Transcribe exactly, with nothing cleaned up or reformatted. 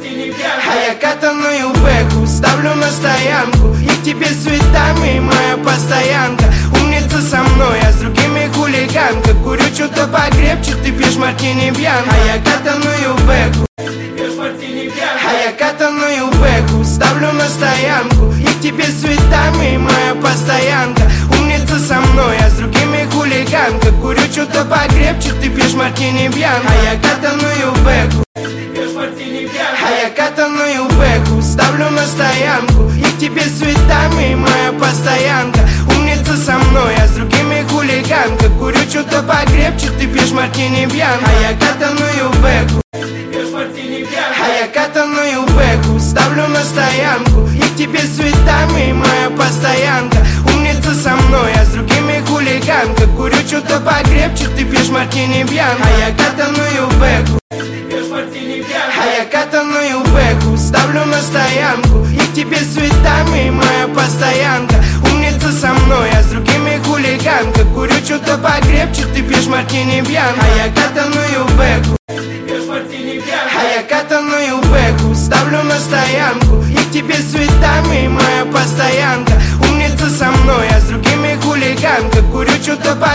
мартини пьянка. А я катаную бэху, ставлю на стоянку, и к тебе с цветами моя постоянка. Умница со мной, а с другими хулиганка. Курю что-то покрепче, ты пьешь мартини пьянка. А я катаную бэху, а я катаную бэху, ставлю на стоянку, и к тебе с цветами моя постоянка. Умница со мной, а с другими хулиганка. Курю что-то покрепче, ты пьешь мартини пьянка. А я катаную бэху, а я катаную бэху, ставлю на стоянку, и к тебе с цветами моя постоянка. Умница со мной, а с другими хулиганка. Курю что-то покрепче, ты пьешь мартини пьянка. А я катаную бэху, а я катаную бэху, ставлю на стоянку, и к тебе с цветами моя постоянка. Умница со мной, а с другими хулиганка. Курю что-то покрепче, ты пьешь мартини пьянка. А я катаную бэху, а я катаную бэху, ставлю на стоянку, и к тебе с цветами моя постоянка. Умница со мной, а с другими хулиганка. Курю что-то покрепче, ты пьешь мартини пьянка. А я катаную бэху, а я катаную бэху, ставлю на стоянку, и к тебе с цветами моя постоянка. Умница со мной, а с другими хулиганка. Курю что-то покрепче,